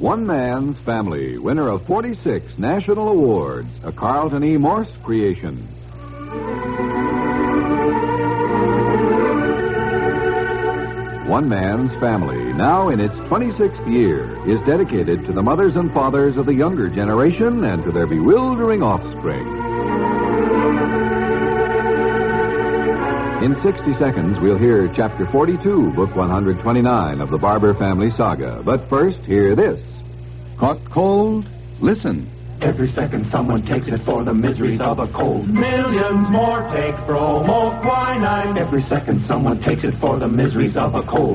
One Man's Family, winner of 46 national awards, a Carlton E. Morse creation. One Man's Family, now in its 26th year, is dedicated to the mothers and fathers of the younger generation and to their bewildering offspring. In 60 seconds, we'll hear Chapter 42, Book 129 of the Barber Family Saga. But first, hear this. Caught cold? Listen. Every second someone takes it for the miseries of a cold. Millions more take bromoquinine. Every second someone takes it for the miseries of a cold.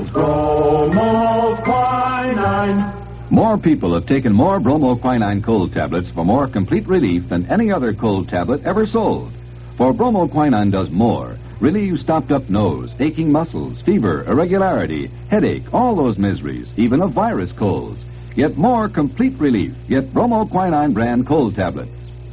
Bromoquinine. More people have taken more bromoquinine cold tablets for more complete relief than any other cold tablet ever sold. For bromoquinine does more. Relieves stopped-up nose, aching muscles, fever, irregularity, headache, all those miseries, even of virus colds. Get more complete relief. Get bromoquinine brand cold tablets.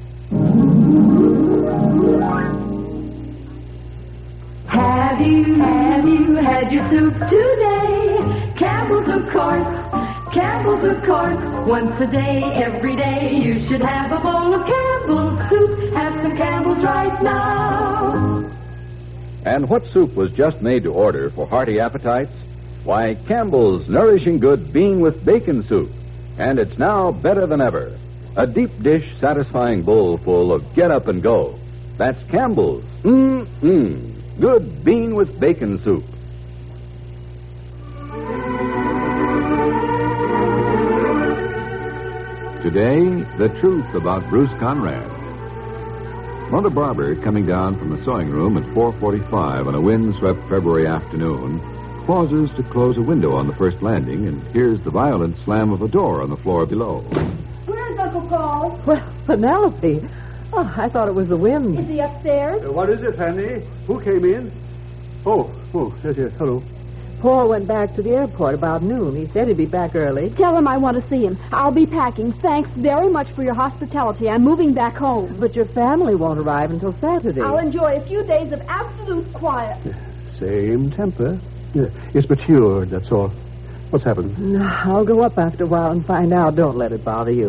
Have you had your soup today? Campbell's, of course. Campbell's, of course. Once a day, every day, you should have a bowl of Campbell's soup. Have some Campbell's right now. And what soup was just made to order for hearty appetites? Why, Campbell's Nourishing Good Bean with Bacon Soup. And it's now better than ever. A deep dish, satisfying bowl full of get up and go. That's Campbell's. Good bean with bacon soup. Today, the truth about Bruce Conrad. Mother Barber, coming down from the sewing room at 4:45 on a windswept February afternoon, pauses to close a window on the first landing and hears the violent slam of a door on the floor below. Where's Uncle Paul? Well, Penelope. Oh, I thought it was the wind. Is he upstairs? What is it, Fanny? Who came in? Oh, yes, hello. Paul went back to the airport about noon. He said he'd be back early. Tell him I want to see him. I'll be packing. Thanks very much for your hospitality. I'm moving back home. But your family won't arrive until Saturday. I'll enjoy a few days of absolute quiet. Same temper. Yeah, it's matured, that's all. What's happened? I'll go up after a while and find out. Don't let it bother you.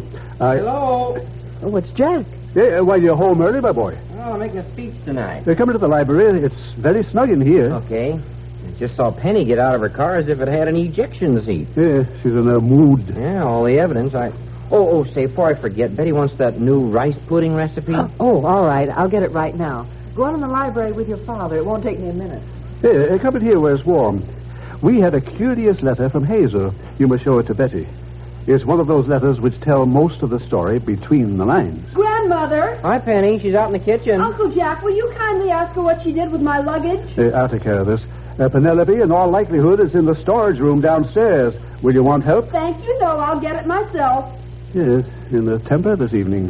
Hello? Oh, it's Jack. Why, you're home early, my boy. Oh, I'm making a speech tonight. Come into the library. It's very snug in here. Okay. I just saw Penny get out of her car as if it had an ejection seat. Yeah, she's in a mood. Yeah, all the evidence. Say, before I forget, Betty wants that new rice pudding recipe. Oh, all right. I'll get it right now. Go on in the library with your father. It won't take me a minute. Come in here where it's warm. We had a curious letter from Hazel. You must show it to Betty. It's one of those letters which tell most of the story between the lines. Grandmother! Hi, Penny. She's out in the kitchen. Uncle Jack, will you kindly ask her what she did with my luggage? I'll take care of this. Penelope, in all likelihood, is in the storage room downstairs. Will you want help? Thank you, no. I'll get it myself. Yes, in the temper this evening.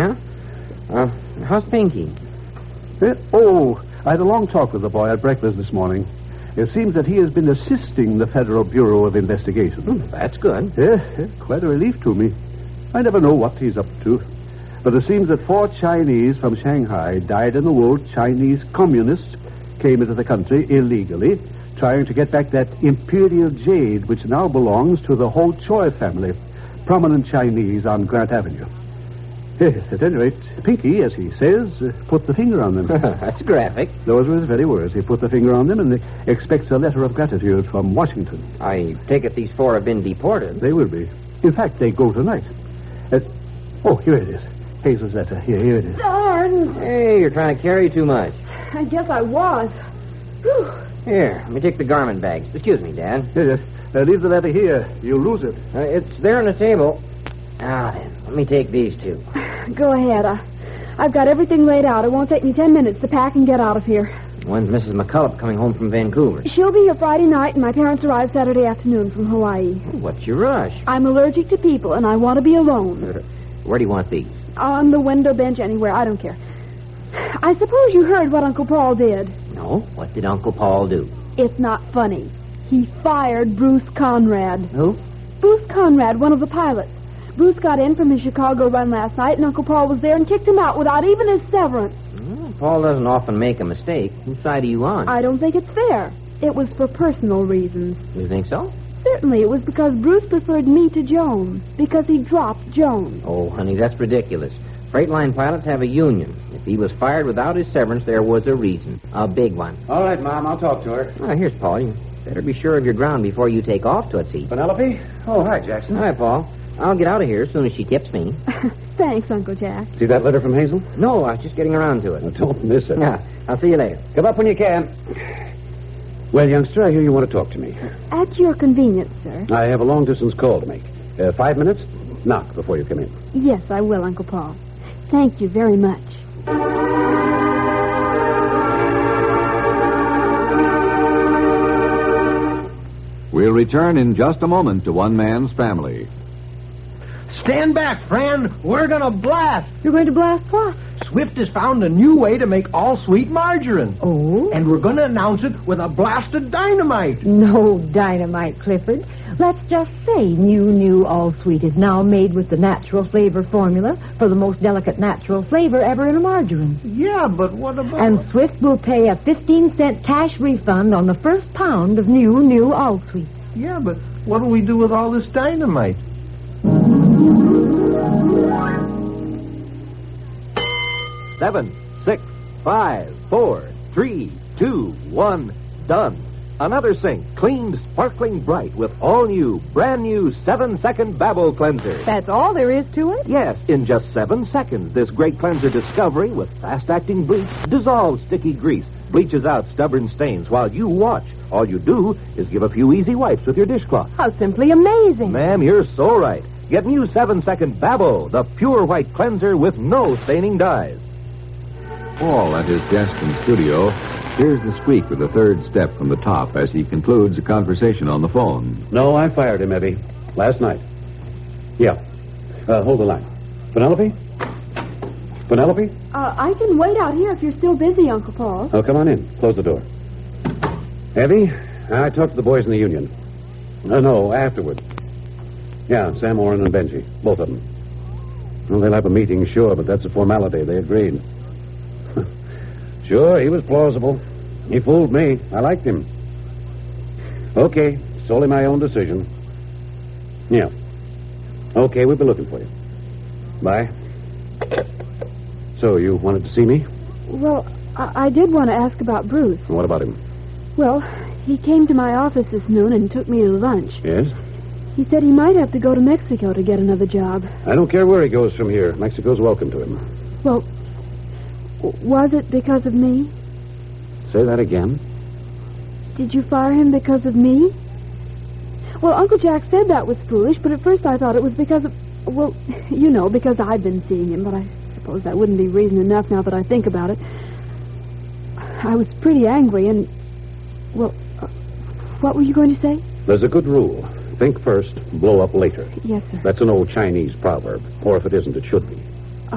Yeah? How's Pinky? I had a long talk with the boy at breakfast this morning. It seems that he has been assisting the Federal Bureau of Investigation. That's good. Yeah, quite a relief to me. I never know what he's up to. But it seems that 4 Chinese from Shanghai, dyed-in-the-wool Chinese communists, came into the country illegally, trying to get back that imperial jade which now belongs to the Ho Choi family, prominent Chinese on Grant Avenue. Yes, at any rate, Pinky, as he says, put the finger on them. That's graphic. Those were his very words. He put the finger on them and expects a letter of gratitude from Washington. I take it these 4 have been deported. They will be. In fact, they go tonight. Here it is. Hazel's letter. Here it is. Darn! Hey, you're trying to carry too much. I guess I was. Whew. Here, let me take the garment bags. Excuse me, Dad. Yes. Leave the letter here. You'll lose it. It's there on the table. Now then, let me take these 2. Go ahead. I've got everything laid out. It won't take me 10 minutes to pack and get out of here. When's Mrs. McCullough coming home from Vancouver? She'll be here Friday night, and my parents arrive Saturday afternoon from Hawaii. What's your rush? I'm allergic to people, and I want to be alone. Where do you want these? On the window bench, anywhere. I don't care. I suppose you heard what Uncle Paul did. No. What did Uncle Paul do? It's not funny. He fired Bruce Conrad. Who? Bruce Conrad, one of the pilots. Bruce got in from his Chicago run last night, and Uncle Paul was there and kicked him out without even his severance. Paul doesn't often make a mistake. Whose side are you on? I don't think it's fair. It was for personal reasons. You think so? certainly it was because Bruce preferred me to Joan. Because he dropped Joan. Oh, honey, that's ridiculous. Freight line pilots have a union. If he was fired without his severance, there was a reason. A big one. All right, Mom, I'll talk to her. Oh, here's Paul. You better be sure of your ground before you take off, Tootsie. Penelope? Oh, hi, Jackson. Hi, Paul. I'll get out of here as soon as she tips me. Thanks, Uncle Jack. See that letter from Hazel? No, I was just getting around to it. Well, don't miss it. Yeah, I'll see you later. Come up when you can. Well, youngster, I hear you want to talk to me. At your convenience, sir. I have a long-distance call to make. 5 minutes? Knock before you come in. Yes, I will, Uncle Paul. Thank you very much. We'll return in just a moment to One Man's Family. Stand back, friend. We're going to blast. You're going to blast what? Swift has found a new way to make all sweet margarine. Oh? And we're going to announce it with a blast of dynamite. No dynamite, Clifford. Let's just say new All Sweet is now made with the natural flavor formula for the most delicate natural flavor ever in a margarine. Yeah, but what about... And Swift will pay a 15-cent cash refund on the first pound of new All Sweet. Yeah, but what do we do with all this dynamite? Seven, 6, 5, 4, 3, 2, 1, done. Another sink, cleaned, sparkling bright with all-new, brand-new 7-second Babble Cleanser. That's all there is to it? Yes, in just 7 seconds, this great cleanser discovery with fast-acting bleach dissolves sticky grease, bleaches out stubborn stains while you watch. All you do is give a few easy wipes with your dishcloth. How simply amazing. Ma'am, you're so right. Get new 7-second Babble, the pure white cleanser with no staining dyes. Paul at his desk in the studio hears the squeak of the third step from the top as he concludes a conversation on the phone. No, I fired him, Evie. Last night. Yeah. Hold the line. Penelope? Penelope? I can wait out here if you're still busy, Uncle Paul. Oh, come on in. Close the door. Evie, I talked to the boys in the union. No, afterward. Yeah, Sam Oren and Benji. Both of them. Well, they'll have a meeting, sure, but that's a formality. They agreed. Sure, he was plausible. He fooled me. I liked him. Okay, solely my own decision. Yeah. Okay, we'll be looking for you. Bye. So, you wanted to see me? Well, I did want to ask about Bruce. What about him? Well, he came to my office this noon and took me to lunch. Yes? He said he might have to go to Mexico to get another job. I don't care where he goes from here. Mexico's welcome to him. Well, was it because of me? Say that again. Did you fire him because of me? Well, Uncle Jack said that was foolish, but at first I thought it was because of... Well, you know, because I've been seeing him, but I suppose that wouldn't be reason enough now that I think about it. I was pretty angry and... Well, what were you going to say? There's a good rule. Think first, blow up later. Yes, sir. That's an old Chinese proverb. Or if it isn't, it should be.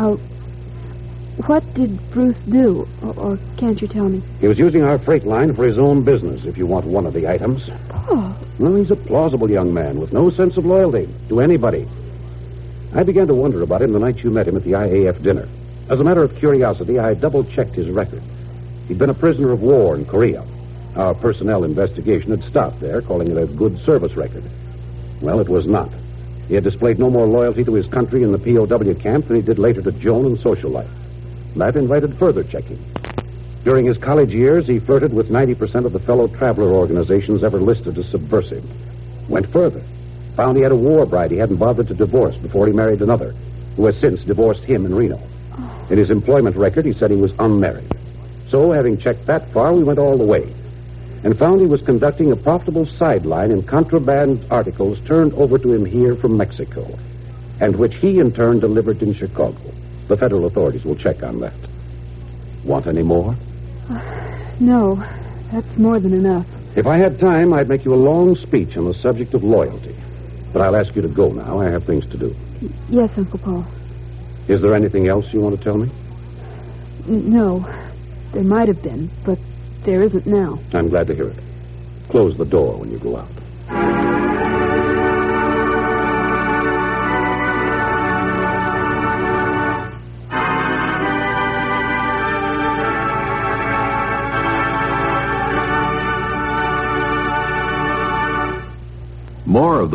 What did Bruce do? Or can't you tell me? He was using our freight line for his own business, if you want one of the items. Oh. Well, he's a plausible young man with no sense of loyalty to anybody. I began to wonder about him the night you met him at the IAF dinner. As a matter of curiosity, I double-checked his record. He'd been a prisoner of war in Korea. Our personnel investigation had stopped there, calling it a good service record. Well, it was not. He had displayed no more loyalty to his country in the POW camp than he did later to Joan in social life. That invited further checking. During his college years, he flirted with 90% of the fellow traveler organizations ever listed as subversive. Went further. Found he had a war bride he hadn't bothered to divorce before he married another, who has since divorced him in Reno. In his employment record, he said he was unmarried. So, having checked that far, we went all the way and found he was conducting a profitable sideline in contraband articles turned over to him here from Mexico, and which he in turn delivered in Chicago. The federal authorities will check on that. Want any more? No, that's more than enough. If I had time, I'd make you a long speech on the subject of loyalty. But I'll ask you to go now. I have things to do. Yes, Uncle Paul. Is there anything else you want to tell me? No. There might have been, but there isn't now. I'm glad to hear it. Close the door when you go out.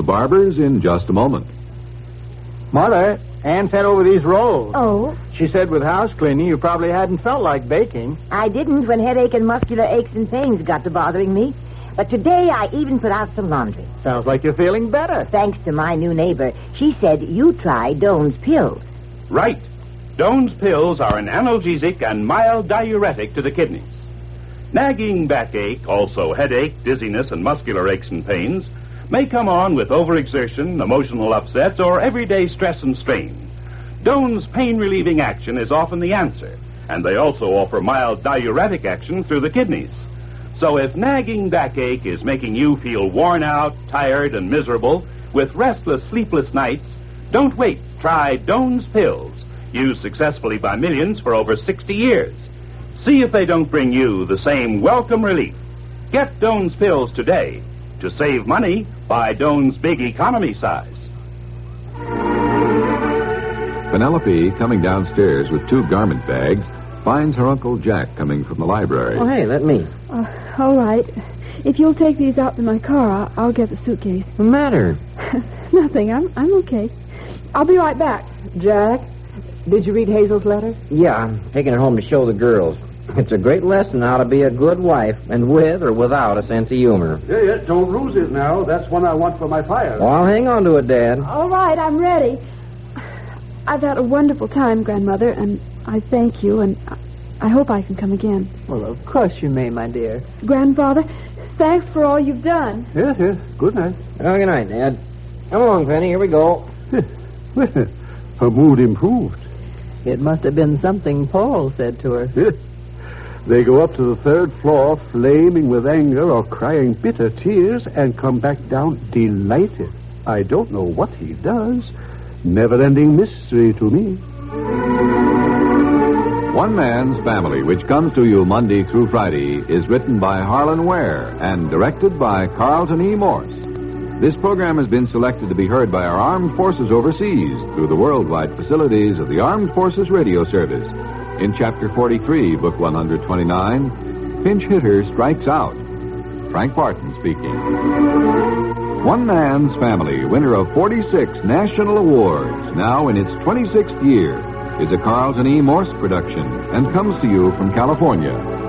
Barber's in just a moment. Mother, Ann sent over these rolls. Oh? She said with house cleaning, you probably hadn't felt like baking. I didn't when headache and muscular aches and pains got to bothering me. But today I even put out some laundry. Sounds like you're feeling better. Thanks to my new neighbor. She said you try Doan's pills. Right. Doan's pills are an analgesic and mild diuretic to the kidneys. Nagging backache, also headache, dizziness, and muscular aches and pains may come on with overexertion, emotional upsets, or everyday stress and strain. Doan's pain-relieving action is often the answer, and they also offer mild diuretic action through the kidneys. So if nagging backache is making you feel worn out, tired, and miserable with restless, sleepless nights, don't wait. Try Doan's pills, used successfully by millions for over 60 years. See if they don't bring you the same welcome relief. Get Doan's pills today. To save money, buy Doan's big economy size. Penelope, coming downstairs with 2 garment bags, finds her Uncle Jack coming from the library. Oh, hey, let me. All right. If you'll take these out to my car, I'll get the suitcase. What's the matter? Nothing. I'm okay. I'll be right back. Jack, did you read Hazel's letter? Yeah, I'm taking it home to show the girls. It's a great lesson how to be a good wife, and with or without a sense of humor. Yeah, don't lose it now. That's one I want for my fire. Well, I'll hang on to it, Dad. All right, I'm ready. I've had a wonderful time, Grandmother, and I thank you, and I hope I can come again. Well, of course you may, my dear. Grandfather, thanks for all you've done. Yes. Good night. Oh, good night, Dad. Come along, Penny. Here we go. Well, her mood improved. It must have been something Paul said to her. They go up to the 3rd floor, flaming with anger or crying bitter tears, and come back down delighted. I don't know what he does. Never-ending mystery to me. One Man's Family, which comes to you Monday through Friday, is written by Harlan Ware and directed by Carlton E. Morse. This program has been selected to be heard by our armed forces overseas through the worldwide facilities of the Armed Forces Radio Service. In Chapter 43, Book 129, Pinch Hitter Strikes Out. Frank Barton speaking. One Man's Family, winner of 46 national awards, now in its 26th year, is a Carlton E. Morse production and comes to you from California.